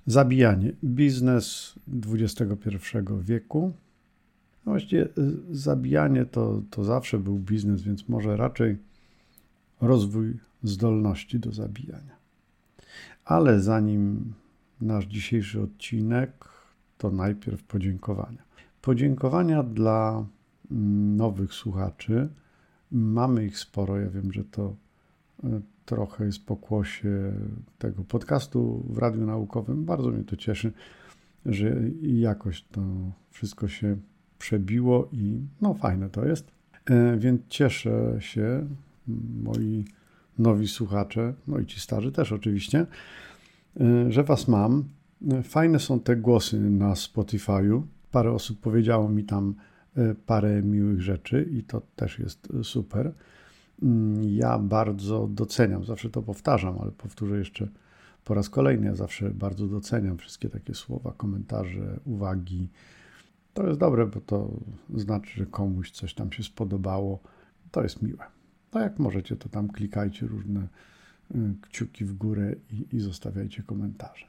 Zabijanie. Biznes XXI wieku. No właściwie zabijanie to zawsze był biznes, więc może raczej rozwój zdolności do zabijania. Ale zanim nasz dzisiejszy odcinek, to najpierw podziękowania. Podziękowania dla nowych słuchaczy. Mamy ich sporo. Ja wiem, że to trochę jest pokłosie tego podcastu w Radiu Naukowym. Bardzo mnie to cieszy, że jakoś to wszystko się przebiło i fajne to jest. Więc cieszę się, moi nowi słuchacze, i ci starzy też oczywiście, że was mam. Fajne są te głosy na Spotify'u. Parę osób powiedziało mi tam parę miłych rzeczy i to też jest super. Ja bardzo doceniam, zawsze to powtarzam, ale powtórzę jeszcze po raz kolejny, ja zawsze bardzo doceniam wszystkie takie słowa, komentarze, uwagi. To jest dobre, bo to znaczy, że komuś coś tam się spodobało. To jest miłe. To jak możecie, to tam klikajcie różne kciuki w górę i zostawiajcie komentarze.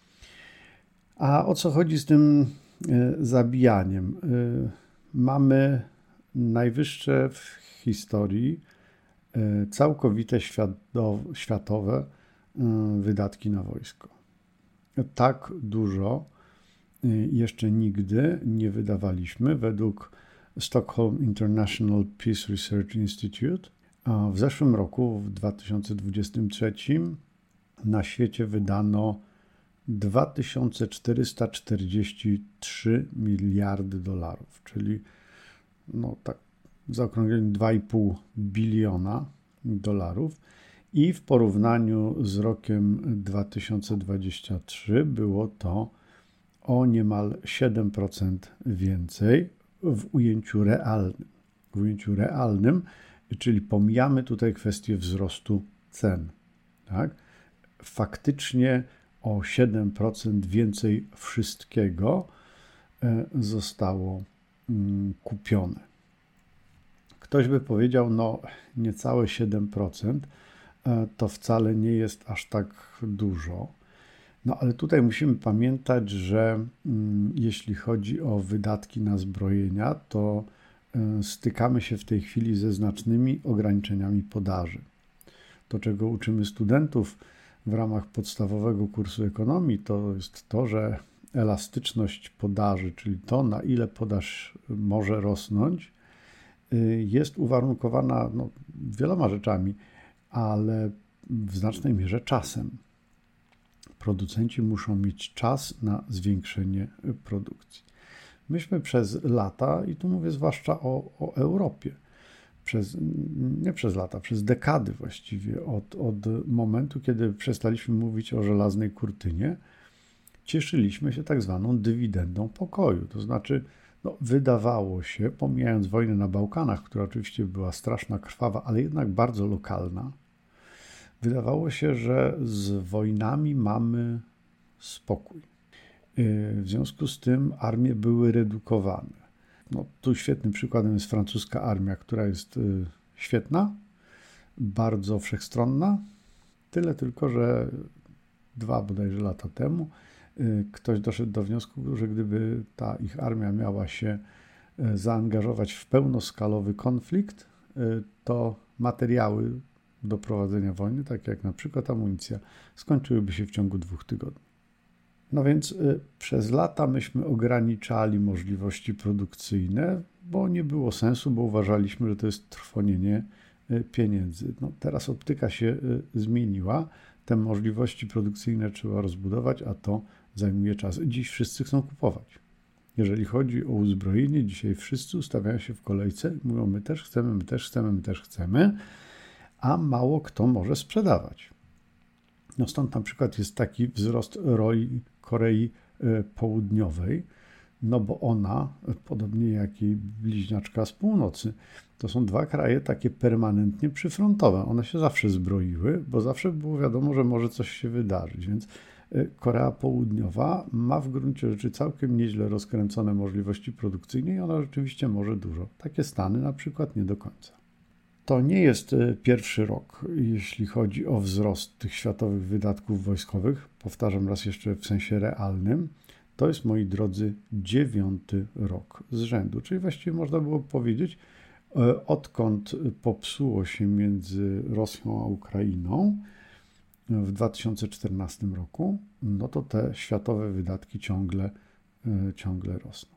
A o co chodzi z tym zabijaniem? Mamy najwyższe w historii całkowite światowe wydatki na wojsko. Tak dużo jeszcze nigdy nie wydawaliśmy według Stockholm International Peace Research Institute. W zeszłym roku, w 2023, na świecie wydano 2443 miliardy dolarów, czyli tak w zaokrągleniu 2,5 biliona dolarów i w porównaniu z rokiem 2023 było to o niemal 7% więcej w ujęciu realnym. W ujęciu realnym, czyli pomijamy tutaj kwestię wzrostu cen. Tak? Faktycznie o 7% więcej wszystkiego zostało kupione. Ktoś by powiedział, niecałe 7% to wcale nie jest aż tak dużo. Ale tutaj musimy pamiętać, że jeśli chodzi o wydatki na zbrojenia, to stykamy się w tej chwili ze znacznymi ograniczeniami podaży. To, czego uczymy studentów w ramach podstawowego kursu ekonomii, to jest to, że elastyczność podaży, czyli to, na ile podaż może rosnąć, jest uwarunkowana wieloma rzeczami, ale w znacznej mierze czasem. Producenci muszą mieć czas na zwiększenie produkcji. Myśmy przez lata, i tu mówię zwłaszcza o Europie, przez dekady właściwie, od momentu, kiedy przestaliśmy mówić o żelaznej kurtynie, cieszyliśmy się tak zwaną dywidendą pokoju. To znaczy, wydawało się, pomijając wojnę na Bałkanach, która oczywiście była straszna, krwawa, ale jednak bardzo lokalna, wydawało się, że z wojnami mamy spokój. W związku z tym armie były redukowane. Tu świetnym przykładem jest francuska armia, która jest świetna, bardzo wszechstronna. Tyle tylko, że 2 bodajże lata temu ktoś doszedł do wniosku, że gdyby ta ich armia miała się zaangażować w pełnoskalowy konflikt, to materiały do prowadzenia wojny, takie jak na przykład amunicja, skończyłyby się w ciągu 2 tygodni. Więc przez lata myśmy ograniczali możliwości produkcyjne, bo nie było sensu, bo uważaliśmy, że to jest trwonienie pieniędzy. Teraz optyka się zmieniła, te możliwości produkcyjne trzeba rozbudować, a to zajmuje czas. Dziś wszyscy chcą kupować. Jeżeli chodzi o uzbrojenie, dzisiaj wszyscy ustawiają się w kolejce i mówią, my też chcemy, my też chcemy, my też chcemy, a mało kto może sprzedawać. Stąd na przykład jest taki wzrost roli Korei Południowej, bo ona, podobnie jak jej bliźniaczka z północy, to są 2 kraje takie permanentnie przyfrontowe. One się zawsze zbroiły, bo zawsze było wiadomo, że może coś się wydarzyć, więc Korea Południowa ma w gruncie rzeczy całkiem nieźle rozkręcone możliwości produkcyjne i ona rzeczywiście może dużo. Takie Stany na przykład nie do końca. To nie jest pierwszy rok, jeśli chodzi o wzrost tych światowych wydatków wojskowych. Powtarzam raz jeszcze w sensie realnym. To jest, moi drodzy, 9. rok z rzędu, czyli właściwie można było powiedzieć, odkąd popsuło się między Rosją a Ukrainą w 2014 roku, no to te światowe wydatki ciągle rosną.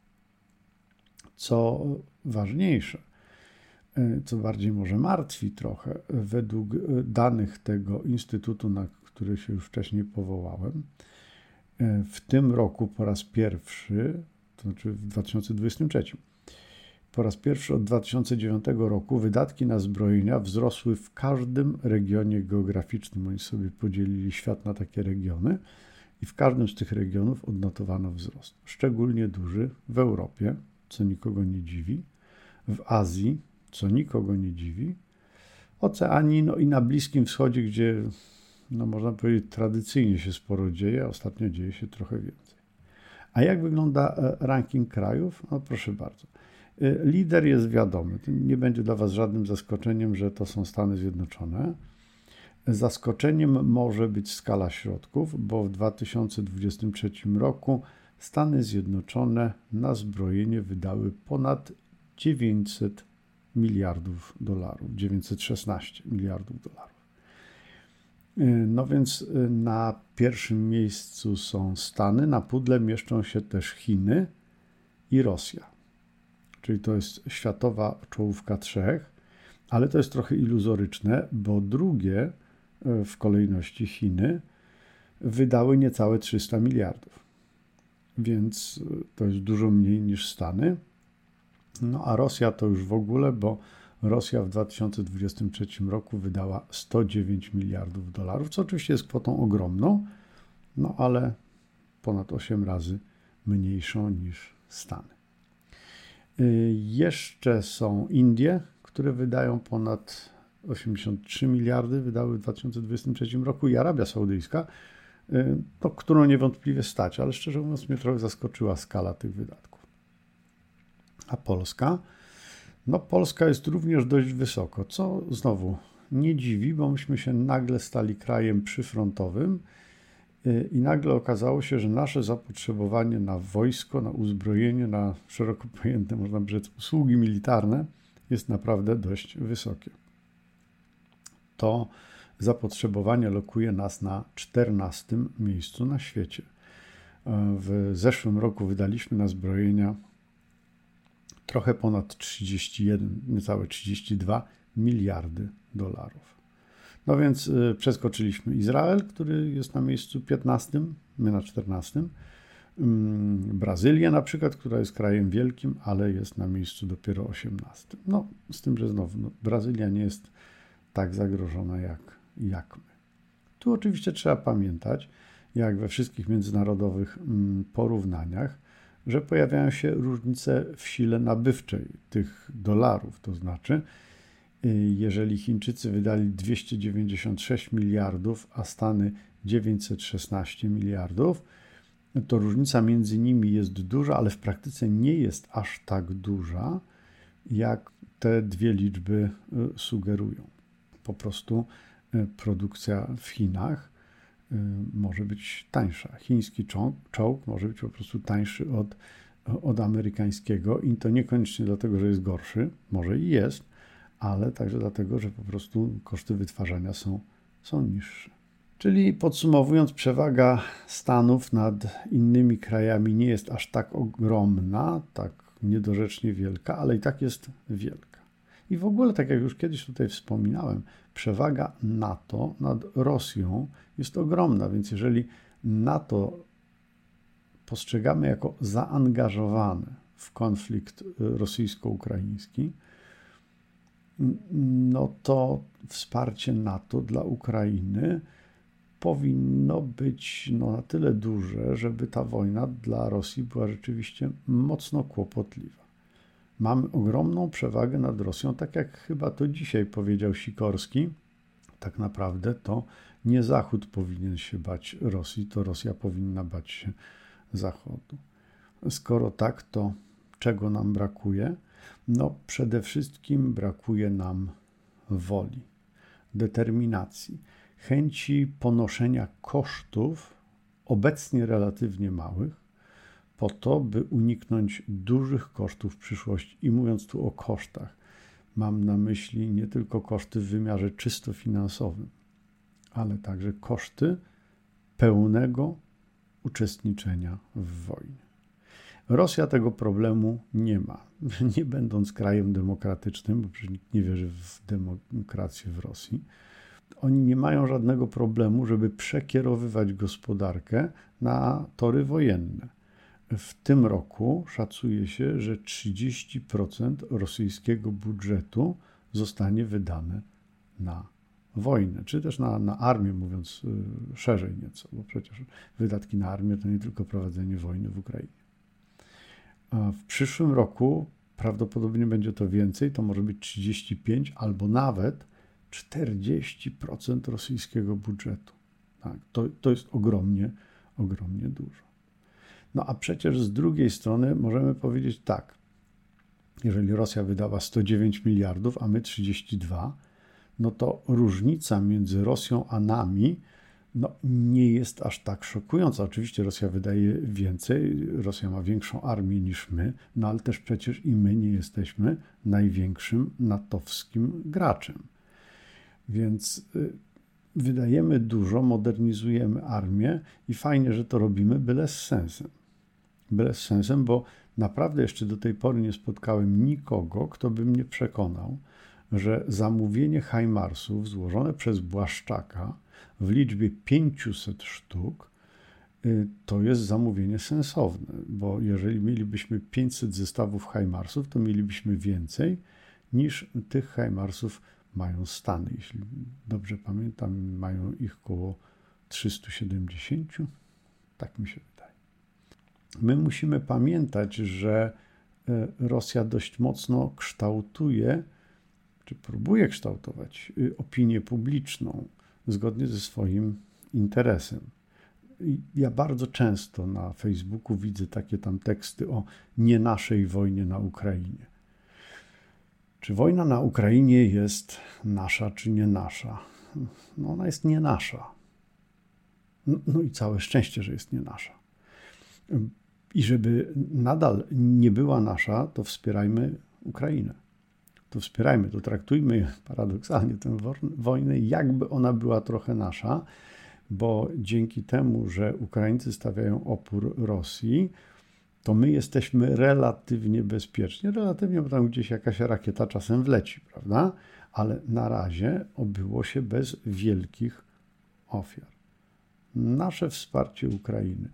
Co ważniejsze, co bardziej może martwi trochę, według danych tego instytutu, na który się już wcześniej powołałem, w tym roku po raz pierwszy, to znaczy w 2023, po raz pierwszy od 2009 roku wydatki na zbrojenia wzrosły w każdym regionie geograficznym. Oni sobie podzielili świat na takie regiony i w każdym z tych regionów odnotowano wzrost. Szczególnie duży w Europie, co nikogo nie dziwi, w Azji, co nikogo nie dziwi, Oceanii, no i na Bliskim Wschodzie, gdzie można powiedzieć tradycyjnie się sporo dzieje, a ostatnio dzieje się trochę więcej. A jak wygląda ranking krajów? No proszę bardzo. Lider jest wiadomy. Nie będzie dla Was żadnym zaskoczeniem, że to są Stany Zjednoczone. Zaskoczeniem może być skala środków, bo w 2023 roku Stany Zjednoczone na zbrojenie wydały ponad 900 miliardów dolarów, 916 miliardów dolarów. No więc na pierwszym miejscu są Stany, na pudle mieszczą się też Chiny i Rosja. Czyli to jest światowa czołówka trzech, ale to jest trochę iluzoryczne, bo drugie w kolejności Chiny wydały niecałe 300 miliardów. Więc to jest dużo mniej niż Stany. No a Rosja to już w ogóle, bo Rosja w 2023 roku wydała 109 miliardów dolarów, co oczywiście jest kwotą ogromną, no ale ponad 8 razy mniejszą niż Stany. Jeszcze są Indie, które wydają ponad 83 miliardy, wydały w 2023 roku, i Arabia Saudyjska, którą niewątpliwie stać, ale szczerze mówiąc mnie trochę zaskoczyła skala tych wydatków. A Polska? No Polska jest również dość wysoko, co znowu nie dziwi, bo myśmy się nagle stali krajem przyfrontowym i nagle okazało się, że nasze zapotrzebowanie na wojsko, na uzbrojenie, na szeroko pojęte, można by rzec, usługi militarne jest naprawdę dość wysokie. To zapotrzebowanie lokuje nas na 14. miejscu na świecie. W zeszłym roku wydaliśmy na zbrojenia trochę ponad 31, niecałe 32 miliardy dolarów. No więc przeskoczyliśmy Izrael, który jest na miejscu 15, my na 14. Brazylię na przykład, która jest krajem wielkim, ale jest na miejscu dopiero 18. No z tym, że znowu Brazylia nie jest tak zagrożona jak my. Tu oczywiście trzeba pamiętać, jak we wszystkich międzynarodowych porównaniach, że pojawiają się różnice w sile nabywczej tych dolarów. To znaczy, jeżeli Chińczycy wydali 296 miliardów, a Stany 916 miliardów, to różnica między nimi jest duża, ale w praktyce nie jest aż tak duża, jak te dwie liczby sugerują. Po prostu produkcja w Chinach może być tańsza. Chiński czołg może być po prostu tańszy od amerykańskiego i to niekoniecznie dlatego, że jest gorszy, może i jest, ale także dlatego, że po prostu koszty wytwarzania są niższe. Czyli podsumowując, przewaga Stanów nad innymi krajami nie jest aż tak ogromna, tak niedorzecznie wielka, ale i tak jest wielka. I w ogóle, tak jak już kiedyś tutaj wspominałem, przewaga NATO nad Rosją jest ogromna, więc jeżeli NATO postrzegamy jako zaangażowane w konflikt rosyjsko-ukraiński, no to wsparcie NATO dla Ukrainy powinno być na tyle duże, żeby ta wojna dla Rosji była rzeczywiście mocno kłopotliwa. Mamy ogromną przewagę nad Rosją, tak jak chyba to dzisiaj powiedział Sikorski. Tak naprawdę to nie Zachód powinien się bać Rosji, to Rosja powinna bać się Zachodu. Skoro tak, to czego nam brakuje? No, przede wszystkim brakuje nam woli, determinacji, chęci ponoszenia kosztów, obecnie relatywnie małych, po to, by uniknąć dużych kosztów w przyszłości. I mówiąc tu o kosztach, mam na myśli nie tylko koszty w wymiarze czysto finansowym, ale także koszty pełnego uczestniczenia w wojnie. Rosja tego problemu nie ma. Nie będąc krajem demokratycznym, bo przecież nikt nie wierzy w demokrację w Rosji, oni nie mają żadnego problemu, żeby przekierowywać gospodarkę na tory wojenne. W tym roku szacuje się, że 30% rosyjskiego budżetu zostanie wydane na wojnę, czy też na armię, mówiąc szerzej nieco, bo przecież wydatki na armię to nie tylko prowadzenie wojny w Ukrainie. A w przyszłym roku prawdopodobnie będzie to więcej, to może być 35 albo nawet 40% rosyjskiego budżetu. Tak, to jest ogromnie dużo. No a przecież z drugiej strony możemy powiedzieć tak, jeżeli Rosja wydała 109 miliardów, a my 32, no to różnica między Rosją a nami nie jest aż tak szokująca. Oczywiście Rosja wydaje więcej, Rosja ma większą armię niż my, no ale też przecież i my nie jesteśmy największym natowskim graczem. Więc wydajemy dużo, modernizujemy armię i fajnie, że to robimy, byle z sensem. Byle z sensem, bo naprawdę jeszcze do tej pory nie spotkałem nikogo, kto by mnie przekonał, że zamówienie HIMARS-ów złożone przez Błaszczaka w liczbie 500 sztuk to jest zamówienie sensowne, bo jeżeli mielibyśmy 500 zestawów HIMARS-ów, to mielibyśmy więcej niż tych HIMARS-ów mają Stany. Jeśli dobrze pamiętam, mają ich około 370. Tak mi się wydaje. My musimy pamiętać, że Rosja dość mocno kształtuje, czy próbuje kształtować opinię publiczną zgodnie ze swoim interesem. Ja bardzo często na Facebooku widzę takie tam teksty o nie naszej wojnie na Ukrainie. Czy wojna na Ukrainie jest nasza, czy nie nasza? No ona jest nie nasza. No i całe szczęście, że jest nie nasza. I żeby nadal nie była nasza, to wspierajmy Ukrainę. To traktujmy paradoksalnie tę wojnę, jakby ona była trochę nasza, bo dzięki temu, że Ukraińcy stawiają opór Rosji, to my jesteśmy relatywnie bezpieczni. Relatywnie, bo tam gdzieś jakaś rakieta czasem wleci, prawda? Ale na razie obyło się bez wielkich ofiar. Nasze wsparcie Ukrainy,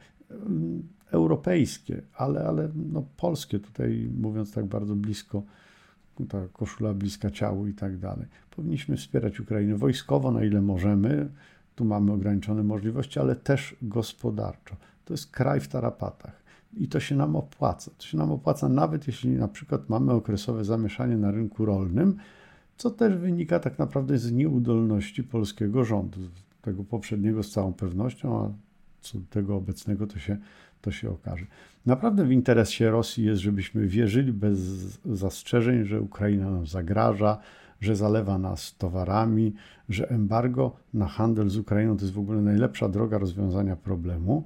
europejskie, ale polskie, tutaj mówiąc tak bardzo blisko, ta koszula bliska ciału i tak dalej. Powinniśmy wspierać Ukrainę wojskowo, na ile możemy. Tu mamy ograniczone możliwości, ale też gospodarczo. To jest kraj w tarapatach i to się nam opłaca. To się nam opłaca nawet jeśli na przykład mamy okresowe zamieszanie na rynku rolnym, co też wynika tak naprawdę z nieudolności polskiego rządu. Tego poprzedniego z całą pewnością, a co do tego obecnego to się okaże. Naprawdę w interesie Rosji jest, żebyśmy wierzyli bez zastrzeżeń, że Ukraina nam zagraża, że zalewa nas towarami, że embargo na handel z Ukrainą to jest w ogóle najlepsza droga rozwiązania problemu.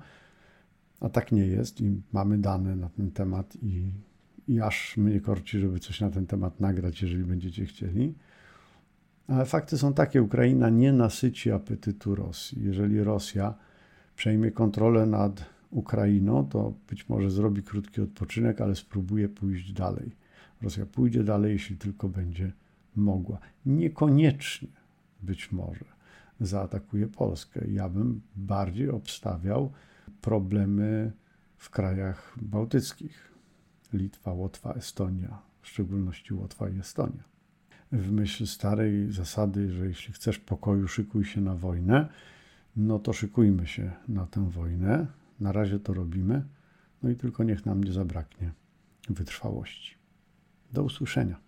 A tak nie jest i mamy dane na ten temat i aż mnie korci, żeby coś na ten temat nagrać, jeżeli będziecie chcieli. Ale fakty są takie, Ukraina nie nasyci apetytu Rosji. Jeżeli Rosja przejmie kontrolę nad Ukrainą, to być może zrobi krótki odpoczynek, ale spróbuje pójść dalej. Rosja pójdzie dalej, jeśli tylko będzie mogła. Niekoniecznie być może zaatakuje Polskę. Ja bym bardziej obstawiał problemy w krajach bałtyckich. Litwa, Łotwa, Estonia, w szczególności Łotwa i Estonia. W myśl starej zasady, że jeśli chcesz pokoju, szykuj się na wojnę, no to szykujmy się na tę wojnę. Na razie to robimy. No i tylko niech nam nie zabraknie wytrwałości. Do usłyszenia.